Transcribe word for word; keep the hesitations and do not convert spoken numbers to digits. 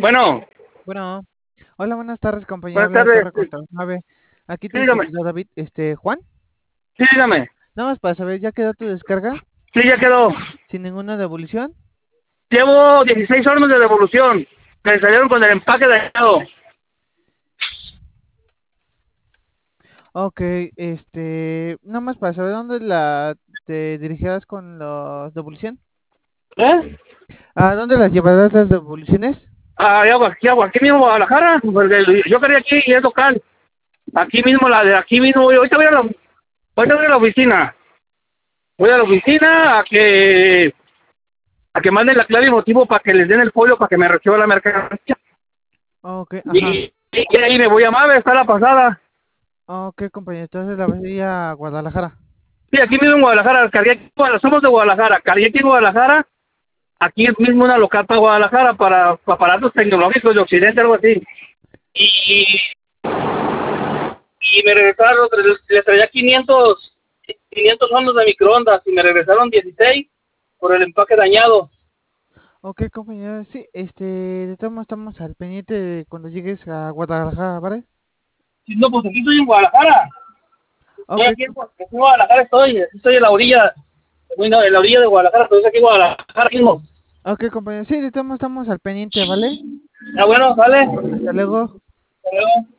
Bueno, Bueno, hola, buenas tardes, compañero. buenas Habla tardes. Torre Contra nueve. Aquí Sí, tu dígame. servidor David, este, Juan. Sí, dígame. Nada más para saber, ¿ya quedó tu descarga? Sí, ya quedó. Sin ninguna devolución. Llevo dieciséis hornos de devolución. Me salieron con el empaque dañado. Ok, este, nada más para saber dónde la te dirigirás con la devolución. ¿Eh? ¿A dónde las llevarás las devoluciones? Ah, ¿qué hago? ¿Qué hago? Aquí mismo en Guadalajara. Porque yo quería aquí y es local. Aquí mismo, la de aquí mismo. voy- Ahorita voy a la, ahorita voy a la oficina. Voy a la oficina a que a que manden la clave y motivo para que les den el folio para que me reciba la mercancía. Ok, ajá. Y, y ahí me voy a Mave, está la pasada. Ok, compañero, entonces la vas a ir a Guadalajara. Sí, aquí mismo en Guadalajara. Cargué aquí, bueno, somos de Guadalajara. Cargué aquí en Guadalajara. Aquí es mismo una local para Guadalajara para, para aparatos tecnológicos de Occidente, algo así. Y, y me regresaron, les traía quinientos, quinientos hornos de microondas y me regresaron dieciséis por el empaque dañado. Ok, compañero, sí, este, de todos modos estamos al pendiente de cuando llegues a Guadalajara, ¿vale? Sí, no, pues aquí estoy en Guadalajara. Estoy Ok, aquí en, aquí en Guadalajara, estoy, estoy en la orilla, bueno, en la orilla de Guadalajara, pero estoy aquí en Guadalajara mismo. ok, compañero, sí, de todos modos estamos al pendiente, ¿vale? Ya bueno, sale. Hasta luego. Hasta luego.